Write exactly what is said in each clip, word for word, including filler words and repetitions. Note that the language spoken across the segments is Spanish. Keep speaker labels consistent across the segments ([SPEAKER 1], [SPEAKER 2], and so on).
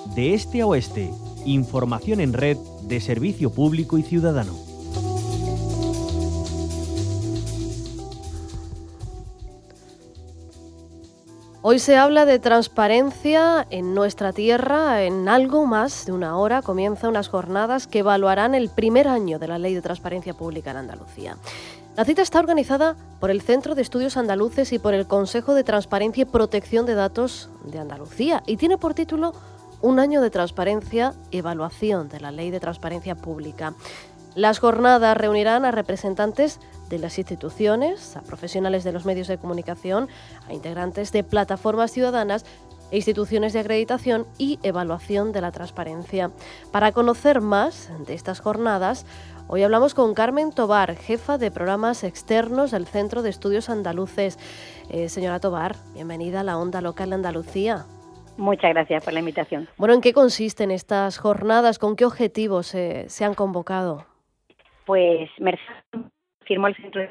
[SPEAKER 1] de este a oeste. Información en red de servicio público y ciudadano.
[SPEAKER 2] Hoy se habla de transparencia en nuestra tierra. En algo más de una hora comienzan unas jornadas que evaluarán el primer año de la Ley de Transparencia Pública en Andalucía. La cita está organizada por el Centro de Estudios Andaluces y por el Consejo de Transparencia y Protección de Datos de Andalucía y tiene por título Un año de transparencia, evaluación de la Ley de Transparencia Pública. Las jornadas reunirán a representantes de las instituciones, a profesionales de los medios de comunicación, a integrantes de plataformas ciudadanas e instituciones de acreditación y evaluación de la transparencia. Para conocer más de estas jornadas, hoy hablamos con Carmen Tobar, jefa de programas externos del Centro de Estudios Andaluces. Eh, señora Tobar, bienvenida a la Onda Local de Andalucía.
[SPEAKER 3] Muchas gracias por la invitación.
[SPEAKER 2] Bueno, ¿en qué consisten estas jornadas? ¿Con qué objetivos eh, se han convocado?
[SPEAKER 3] Pues Mercedes firmó el centro,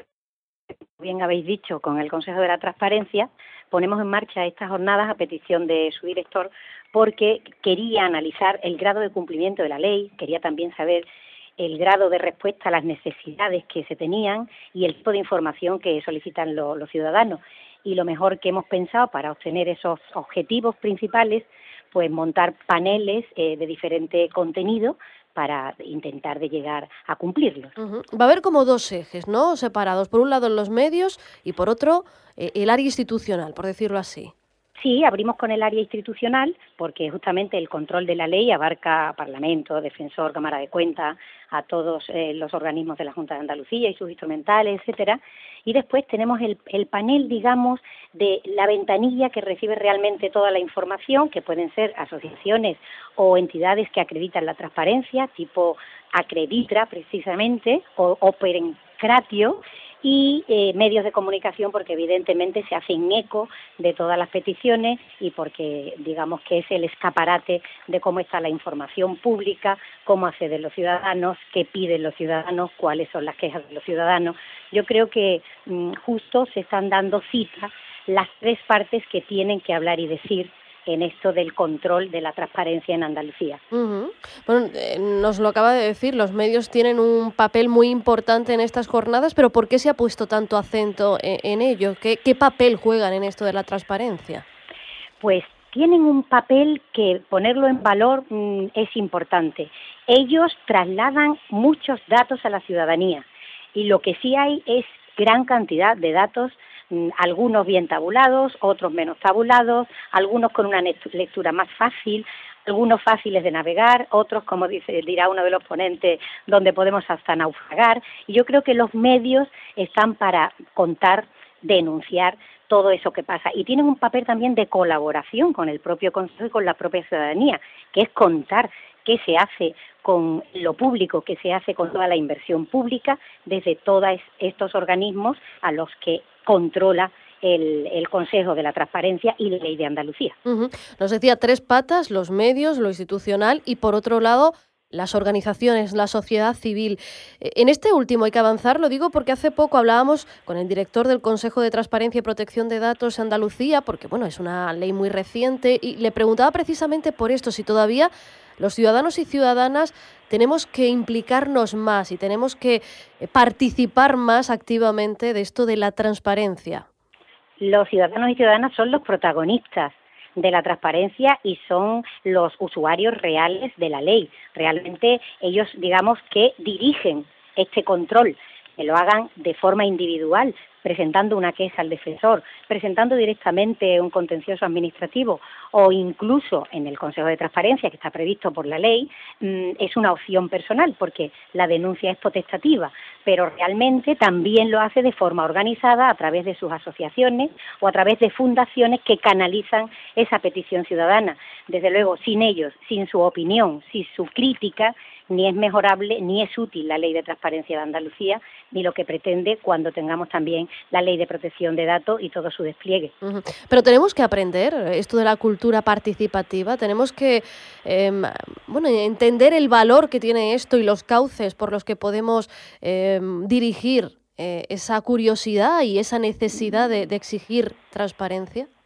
[SPEAKER 3] bien habéis dicho, con el Consejo de la Transparencia. Ponemos en marcha estas jornadas a petición de su director porque quería analizar el grado de cumplimiento de la ley, quería también saber el grado de respuesta a las necesidades que se tenían y el tipo de información que solicitan lo, los ciudadanos. Y lo mejor que hemos pensado para obtener esos objetivos principales, pues montar paneles eh, de diferente contenido para intentar de llegar a cumplirlos.
[SPEAKER 2] Uh-huh. Va a haber como dos ejes, ¿no?, separados. Por un lado los medios y por otro eh, el área institucional, por decirlo así.
[SPEAKER 3] Sí, abrimos con el área institucional porque justamente el control de la ley abarca a Parlamento, Defensor, Cámara de Cuentas, a todos eh, los organismos de la Junta de Andalucía y sus instrumentales, etcétera. Y después tenemos el, el panel, digamos, de la ventanilla que recibe realmente toda la información, que pueden ser asociaciones o entidades que acreditan la transparencia, tipo Acreditra precisamente, o Operencratio, y eh, medios de comunicación porque evidentemente se hacen eco de todas las peticiones y porque digamos que es el escaparate de cómo está la información pública, cómo acceden los ciudadanos, qué piden los ciudadanos, cuáles son las quejas de los ciudadanos. Yo creo que mmm, justo se están dando cita las tres partes que tienen que hablar y decir en esto del control de la transparencia en Andalucía.
[SPEAKER 2] Uh-huh. Bueno, eh, nos lo acaba de decir, los medios tienen un papel muy importante en estas jornadas, pero ¿por qué se ha puesto tanto acento en, en ello? ¿Qué, ¿Qué papel juegan en esto de la transparencia?
[SPEAKER 3] Pues tienen un papel que ponerlo en valor mmm, es importante. Ellos trasladan muchos datos a la ciudadanía y lo que sí hay es gran cantidad de datos, algunos bien tabulados, otros menos tabulados, algunos con una lectura más fácil, algunos fáciles de navegar, otros, como dice, dirá uno de los ponentes, donde podemos hasta naufragar. Y yo creo que los medios están para contar, denunciar todo eso que pasa. Y tienen un papel también de colaboración con el propio Consejo y con la propia ciudadanía, que es contar qué se hace con lo público, qué se hace con toda la inversión pública desde todos estos organismos a los que controla el, el Consejo de la Transparencia y la Ley de Andalucía.
[SPEAKER 2] Uh-huh. Nos decía tres patas, los medios, lo institucional y por otro lado las organizaciones, la sociedad civil. En este último hay que avanzar, lo digo porque hace poco hablábamos con el director del Consejo de Transparencia y Protección de Datos de Andalucía, porque bueno, es una ley muy reciente, y le preguntaba precisamente por esto, si todavía los ciudadanos y ciudadanas tenemos que implicarnos más y tenemos que participar más activamente de esto de la transparencia.
[SPEAKER 3] Los ciudadanos y ciudadanas son los protagonistas de la transparencia y son los usuarios reales de la ley. Realmente ellos, digamos, que dirigen este control, que lo hagan de forma individual, presentando una queja al defensor, presentando directamente un contencioso administrativo o incluso en el Consejo de Transparencia, que está previsto por la ley, mmm, es una opción personal porque la denuncia es potestativa, pero realmente también lo hace de forma organizada a través de sus asociaciones o a través de fundaciones que canalizan esa petición ciudadana. Desde luego, sin ellos, sin su opinión, sin su crítica, ni es mejorable ni es útil la Ley de Transparencia de Andalucía, ni lo que pretende cuando tengamos también la Ley de Protección de Datos y todo su despliegue.
[SPEAKER 2] Uh-huh. Pero tenemos que aprender esto de la cultura participativa, tenemos que eh, bueno, entender el valor que tiene esto y los cauces por los que podemos eh, dirigir eh, esa curiosidad y esa necesidad de, de exigir transparencia.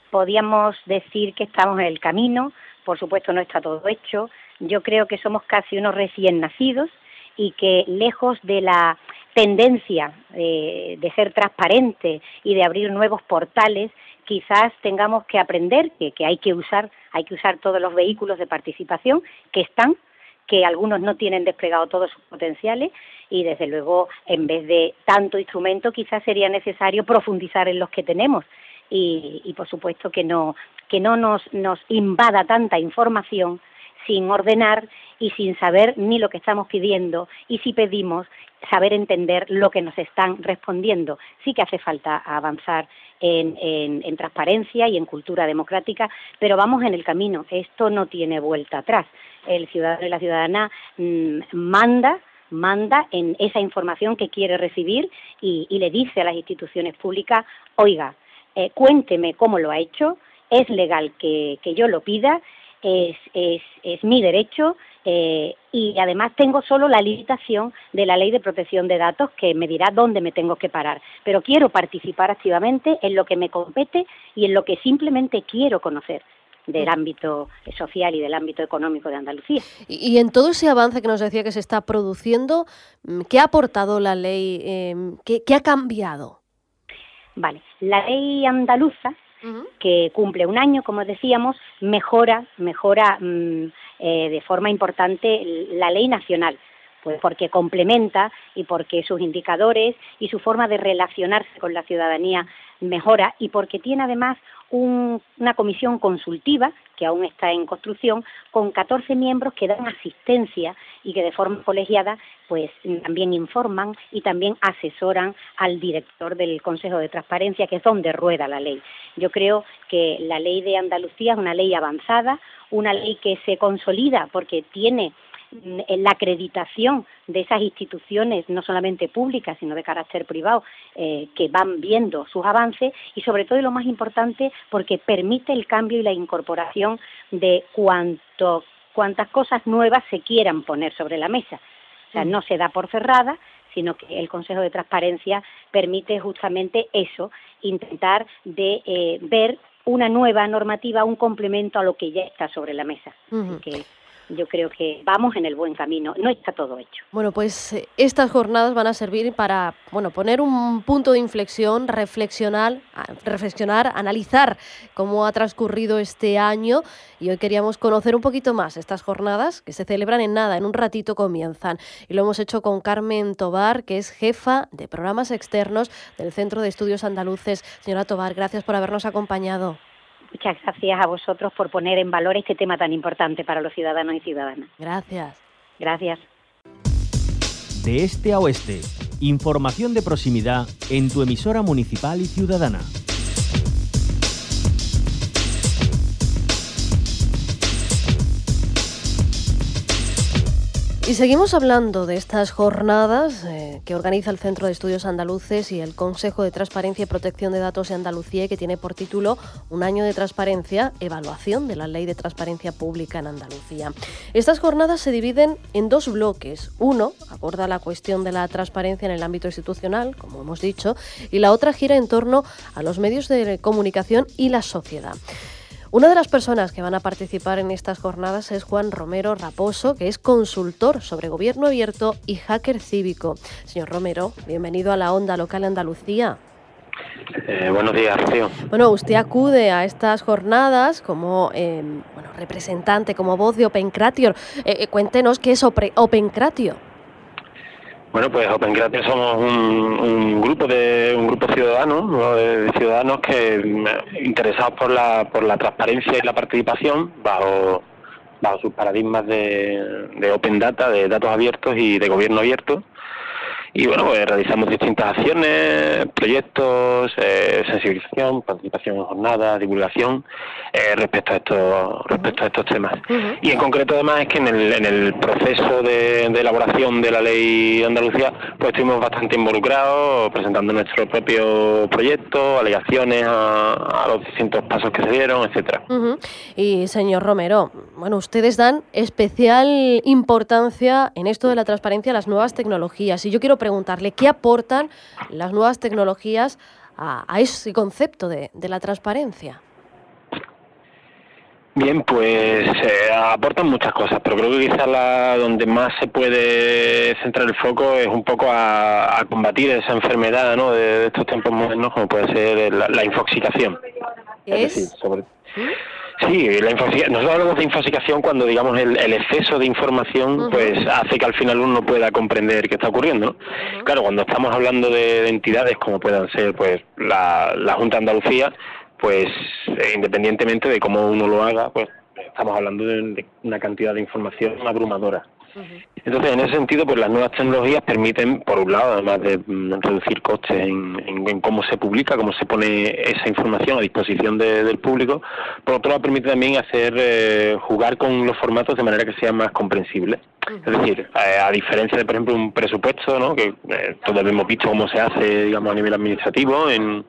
[SPEAKER 3] podríamos decir que estamos en el camino. Por supuesto no está todo hecho. Yo creo que somos casi unos recién nacidos y que lejos de la tendencia eh, de ser transparente y de abrir nuevos portales, quizás tengamos que aprender que, que hay que usar, hay que usar todos los vehículos de participación que están, que algunos no tienen desplegado todos sus potenciales y desde luego en vez de tanto instrumento quizás sería necesario profundizar en los que tenemos y, y por supuesto que no, que no nos, nos invada tanta información sin ordenar y sin saber ni lo que estamos pidiendo y si pedimos saber entender lo que nos están respondiendo. Sí que hace falta avanzar en, en, en transparencia y en cultura democrática, pero vamos en el camino. Esto no tiene vuelta atrás. El ciudadano y la ciudadana mmm, manda manda en esa información que quiere recibir y, y le dice a las instituciones públicas, oiga, eh, cuénteme cómo lo ha hecho, es legal que, que yo lo pida, Es, es, es mi derecho eh, y además tengo solo la limitación de la Ley de Protección de Datos que me dirá dónde me tengo que parar, pero quiero participar activamente en lo que me compete y en lo que simplemente quiero conocer del ámbito social y del ámbito económico de Andalucía.
[SPEAKER 2] Y, y en todo ese avance que nos decía que se está produciendo, ¿qué ha aportado la ley? Eh, ¿qué, ¿Qué ha cambiado?
[SPEAKER 3] Vale, la ley andaluza, que cumple un año, como decíamos, mejora, mejora mmm, eh, de forma importante la ley nacional, pues porque complementa y porque sus indicadores y su forma de relacionarse con la ciudadanía mejora y porque tiene además un, una comisión consultiva que aún está en construcción con catorce miembros que dan asistencia y que de forma colegiada pues también informan y también asesoran al director del Consejo de Transparencia, que es donde rueda la ley. Yo creo que la ley de Andalucía es una ley avanzada, una ley que se consolida porque tiene la acreditación de esas instituciones, no solamente públicas, sino de carácter privado, eh, que van viendo sus avances y sobre todo, y lo más importante, porque permite el cambio y la incorporación de cuanto, cuantas cosas nuevas se quieran poner sobre la mesa. O sea, no se da por cerrada, sino que el Consejo de Transparencia permite justamente eso, intentar de eh, ver una nueva normativa, un complemento a lo que ya está sobre la mesa. Uh-huh. Así que yo creo que vamos en el buen camino, no está todo hecho.
[SPEAKER 2] Bueno, pues eh, estas jornadas van a servir para, bueno, poner un punto de inflexión, reflexionar, reflexionar, analizar cómo ha transcurrido este año y hoy queríamos conocer un poquito más estas jornadas que se celebran en nada, en un ratito comienzan y lo hemos hecho con Carmen Tobar, que es jefa de programas externos del Centro de Estudios Andaluces. Señora Tobar, gracias por habernos acompañado.
[SPEAKER 3] Muchas gracias a vosotros por poner en valor este tema tan importante para los ciudadanos y ciudadanas.
[SPEAKER 2] Gracias.
[SPEAKER 3] Gracias.
[SPEAKER 1] De este a oeste, información de proximidad en tu emisora municipal y ciudadana.
[SPEAKER 2] Y seguimos hablando de estas jornadas eh, que organiza el Centro de Estudios Andaluces y el Consejo de Transparencia y Protección de Datos de Andalucía, que tiene por título Un año de transparencia, evaluación de la Ley de Transparencia Pública en Andalucía. Estas jornadas se dividen en dos bloques. Uno aborda la cuestión de la transparencia en el ámbito institucional, como hemos dicho, y la otra gira en torno a los medios de comunicación y la sociedad. Una de las personas que van a participar en estas jornadas es Juan Romero Raposo, que es consultor sobre gobierno abierto y hacker cívico. Señor Romero, bienvenido a la Onda Local Andalucía.
[SPEAKER 4] Eh, buenos días, Rocío.
[SPEAKER 2] Bueno, usted acude a estas jornadas como eh, bueno, representante, como voz de Opencratio. Eh, eh, cuéntenos qué es Opencratio.
[SPEAKER 4] Bueno, pues Opencratio somos un, un grupo de un grupo ciudadano, ¿no? de ciudadanos que interesados por la por la transparencia y la participación bajo bajo sus paradigmas de, de Open Data, de datos abiertos y de gobierno abierto. Y bueno, pues realizamos distintas acciones, proyectos, eh, sensibilización, participación en jornadas, divulgación eh, respecto a estos respecto a estos temas. Uh-huh. Y en concreto además es que en el en el proceso de, de elaboración de la ley de Andalucía pues estuvimos bastante involucrados, presentando nuestro propio proyecto, alegaciones a, a los distintos pasos que se dieron, etcétera.
[SPEAKER 2] Uh-huh. Y señor Romero, bueno, ustedes dan especial importancia en esto de la transparencia a las nuevas tecnologías y yo quiero preguntarle qué aportan las nuevas tecnologías a, a ese concepto de, de la transparencia.
[SPEAKER 4] Bien, pues eh, aportan muchas cosas, pero creo que quizás la, donde más se puede centrar el foco es un poco a, a combatir esa enfermedad, ¿no?, de, de estos tiempos modernos, como puede ser la, la infoxicación.
[SPEAKER 2] ¿Es?
[SPEAKER 4] Es decir, sobre... Sí, la infoxicación. Nosotros hablamos de infoxicación cuando, digamos, el, el exceso de información uh-huh. pues hace que al final uno no pueda comprender qué está ocurriendo, ¿no? Uh-huh. Claro, cuando estamos hablando de, de entidades como puedan ser pues la, la Junta de Andalucía, pues eh, independientemente de cómo uno lo haga, pues estamos hablando de, de una cantidad de información abrumadora. Uh-huh. Entonces, en ese sentido, pues las nuevas tecnologías permiten, por un lado, además de mm, reducir costes en, en, en cómo se publica, cómo se pone esa información a disposición de, del público, por otro lado, permite también hacer eh, jugar con los formatos de manera que sean más comprensibles. Uh-huh. Es decir, eh, a diferencia de, por ejemplo, un presupuesto, ¿no?, que eh, todos hemos visto cómo se hace, digamos, a nivel administrativo, en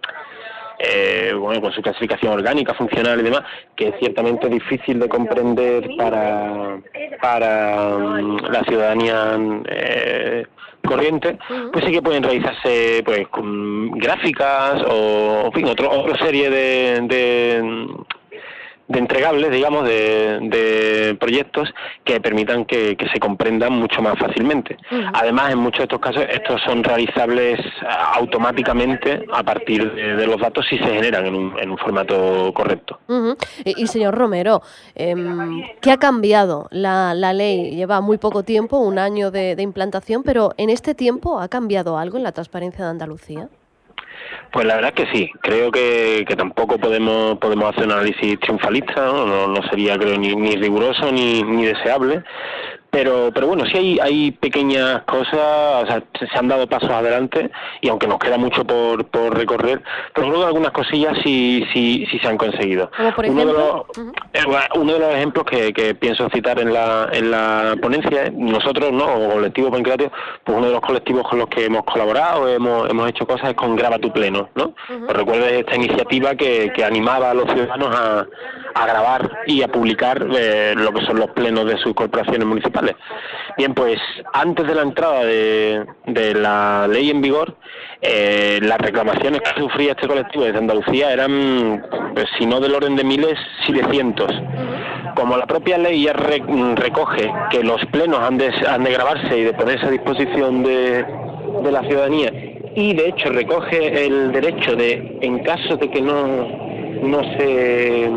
[SPEAKER 4] Eh, bueno, con su clasificación orgánica, funcional y demás, que es ciertamente difícil de comprender para para um, la ciudadanía eh, corriente, pues sí que pueden realizarse pues con gráficas o, en fin, otro, otra serie de, de de entregables, digamos, de, de proyectos que permitan que, que se comprendan mucho más fácilmente. Uh-huh. Además, en muchos de estos casos, estos son realizables automáticamente a partir de, de los datos si se generan en un, en un formato correcto.
[SPEAKER 2] Uh-huh. Y, y señor Romero, eh, ¿qué ha cambiado? La, la ley lleva muy poco tiempo, un año de, de implantación, pero en este tiempo, ¿ha cambiado algo en la transparencia de Andalucía?
[SPEAKER 4] Pues la verdad es que sí, creo que, que tampoco podemos podemos hacer un análisis triunfalista, no, no, no sería creo ni, ni riguroso ni, ni deseable, pero pero bueno, sí hay hay pequeñas cosas, o sea, se han dado pasos adelante y aunque nos queda mucho por, por recorrer, pero creo que algunas cosillas sí sí sí se han conseguido.
[SPEAKER 2] ¿Como por
[SPEAKER 4] uno
[SPEAKER 2] ejemplo?
[SPEAKER 4] de los uh-huh. eh, uno de los ejemplos que, que pienso citar en la en la ponencia, nosotros, no, o colectivo Pancreatio, pues uno de los colectivos con los que hemos colaborado, hemos hemos hecho cosas es con Graba tu Pleno, ¿no? Uh-huh. Os recuerdo esta iniciativa que, que animaba a los ciudadanos a, a grabar y a publicar eh, lo que son los plenos de sus corporaciones municipales. Bien, pues antes de la entrada de, de la ley en vigor, eh, las reclamaciones que sufría este colectivo desde Andalucía eran, pues, si no del orden de miles, sí de cientos. Como la propia ley ya re, recoge que los plenos han de, han de grabarse y de ponerse a disposición de, de la ciudadanía, y de hecho recoge el derecho de, en caso de que no, no se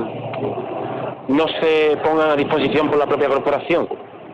[SPEAKER 4] no se pongan a disposición por la propia corporación,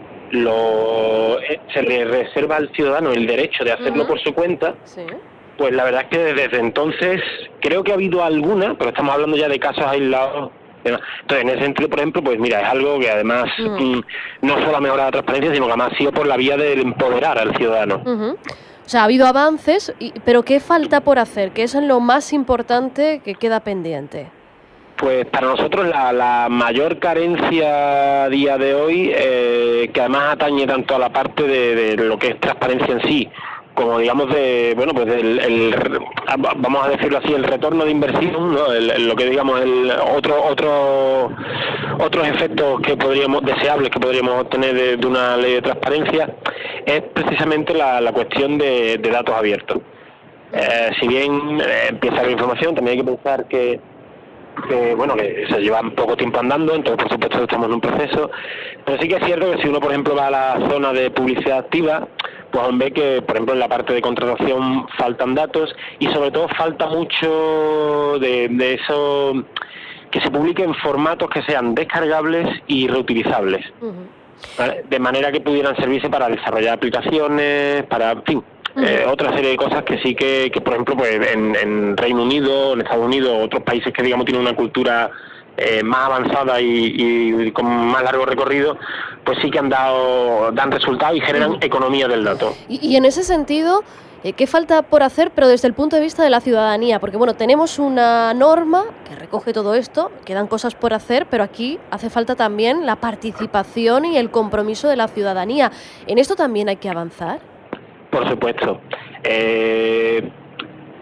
[SPEAKER 4] lo eh, se le reserva al ciudadano el derecho de hacerlo uh-huh. por su cuenta. Sí. Pues la verdad es que desde entonces creo que ha habido alguna, pero estamos hablando ya de casos aislados. Entonces, en ese sentido, por ejemplo, pues mira, es algo que además uh-huh. mm, no solo ha mejorado la transparencia, sino que además ha sido por la vía del empoderar al ciudadano.
[SPEAKER 2] Uh-huh. O sea, ha habido avances, y, pero ¿qué falta por hacer? ¿Qué es lo más importante que queda pendiente?
[SPEAKER 4] Pues para nosotros la, la mayor carencia a día de hoy, eh, que además atañe tanto a la parte de, de lo que es transparencia en sí, como digamos de, bueno, pues el, el vamos a decirlo así, el retorno de inversión, ¿no? El, el, lo que digamos el otro otro otros efectos que podríamos deseables que podríamos obtener de, de una ley de transparencia, es precisamente la, la cuestión de, de datos abiertos. Eh, si bien eh, empieza la información, también hay que pensar que que bueno, que se llevan poco tiempo andando, entonces por supuesto estamos en un proceso, pero sí que es cierto que si uno por ejemplo va a la zona de publicidad activa, pues aún ve que por ejemplo en la parte de contratación faltan datos y sobre todo falta mucho de, de eso, que se publique en formatos que sean descargables y reutilizables, uh-huh. ¿vale? De manera que pudieran servirse para desarrollar aplicaciones, para, en fin, Eh, otra serie de cosas que sí que, que por ejemplo, pues en, en Reino Unido, en Estados Unidos, otros países que digamos tienen una cultura eh, más avanzada y, y con más largo recorrido, pues sí que han dado dan resultados y generan uh-huh. economía del dato.
[SPEAKER 2] Y, y en ese sentido, eh, ¿qué falta por hacer, pero desde el punto de vista de la ciudadanía? Porque bueno, tenemos una norma que recoge todo esto, quedan cosas por hacer, pero aquí hace falta también la participación y el compromiso de la ciudadanía. ¿En esto también hay que avanzar?
[SPEAKER 4] Por supuesto. Eh,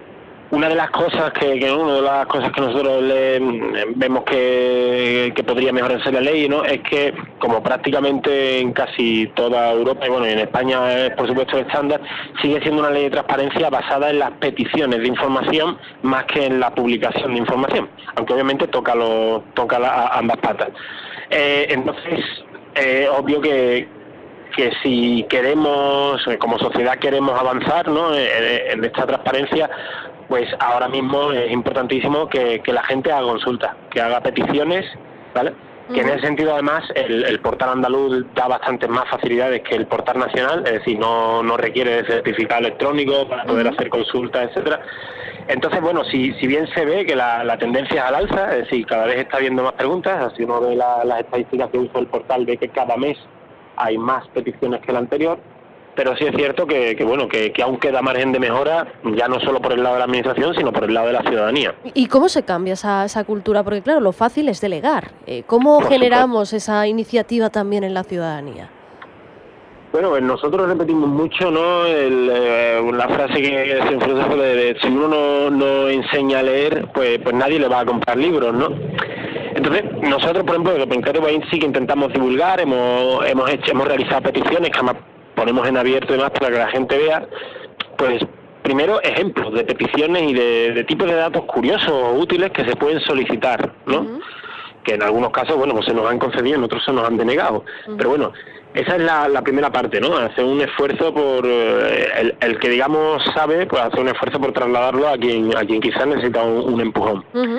[SPEAKER 4] Una de las cosas que, que una de las cosas que nosotros le, vemos que, que podría mejorarse la ley, ¿no?, es que, como prácticamente en casi toda Europa y bueno, en España es por supuesto el estándar, sigue siendo una ley de transparencia basada en las peticiones de información más que en la publicación de información, aunque obviamente toca lo, toca la, a ambas patas. Eh, entonces, es eh, obvio que que si queremos, como sociedad queremos avanzar, ¿no?, en, en esta transparencia, pues ahora mismo es importantísimo que, que la gente haga consultas, que haga peticiones, ¿vale? Uh-huh. Que en ese sentido, además, el, el portal andaluz da bastantes más facilidades que el portal nacional, es decir, no, no requiere de certificado electrónico para poder uh-huh. hacer consultas, etcétera. Entonces, bueno, si, si bien se ve que la, la tendencia es al alza, es decir, cada vez está habiendo más preguntas, así uno ve la, las estadísticas que usa el portal, ve que cada mes hay más peticiones que la anterior, pero sí es cierto que, que bueno, que, que aún queda margen de mejora, ya no solo por el lado de la administración, sino por el lado de la ciudadanía.
[SPEAKER 2] ¿Y cómo se cambia esa, esa cultura? Porque claro, lo fácil es delegar. Eh, ¿Cómo por generamos supuesto. esa iniciativa también en la ciudadanía?
[SPEAKER 4] Bueno, pues nosotros repetimos mucho, ¿no?, el, eh, la frase que se enfrenta de, de si uno no, no enseña a leer, pues, pues nadie le va a comprar libros, ¿no? Entonces, nosotros, por ejemplo, en Creative By sí que intentamos divulgar, hemos hemos hecho, hemos realizado peticiones que además ponemos en abierto y demás para que la gente vea, pues primero ejemplos de peticiones y de, de tipos de datos curiosos o útiles que se pueden solicitar, ¿no? Uh-huh. Que en algunos casos, bueno, pues se nos han concedido, en otros se nos han denegado. Uh-huh. Pero bueno, esa es la, la primera parte, ¿no? Hacer un esfuerzo por, eh, el, el que digamos sabe, pues hacer un esfuerzo por trasladarlo a quien a quien quizás necesita un, un empujón. Uh-huh.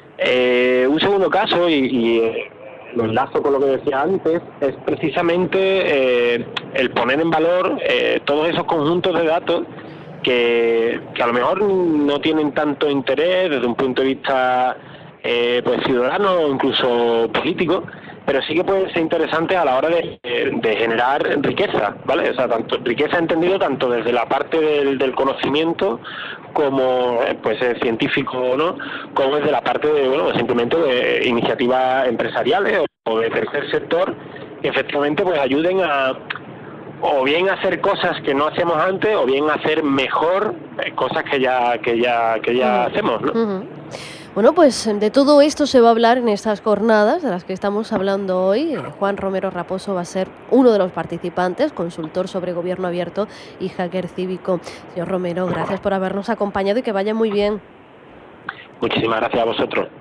[SPEAKER 4] Eh, un segundo caso, y, y eh, lo enlazo con lo que decía antes, es precisamente eh, el poner en valor eh, todos esos conjuntos de datos que, que a lo mejor no tienen tanto interés desde un punto de vista eh, pues ciudadano o incluso político, pero sí que pueden ser interesantes a la hora de, de generar riqueza, ¿vale? O sea, tanto riqueza entendido tanto desde la parte del, del conocimiento como pues científico, ¿no?, como desde la parte de, bueno, simplemente de iniciativas empresariales o de tercer sector que efectivamente pues ayuden a o bien a hacer cosas que no hacíamos antes o bien a hacer mejor cosas que ya que ya que ya uh-huh. hacemos, ¿no?
[SPEAKER 2] Uh-huh. Bueno, pues de todo esto se va a hablar en estas jornadas de las que estamos hablando hoy. Juan Romero Raposo va a ser uno de los participantes, consultor sobre gobierno abierto y hacker cívico. Señor Romero, gracias por habernos acompañado y que vaya muy bien.
[SPEAKER 4] Muchísimas gracias a vosotros.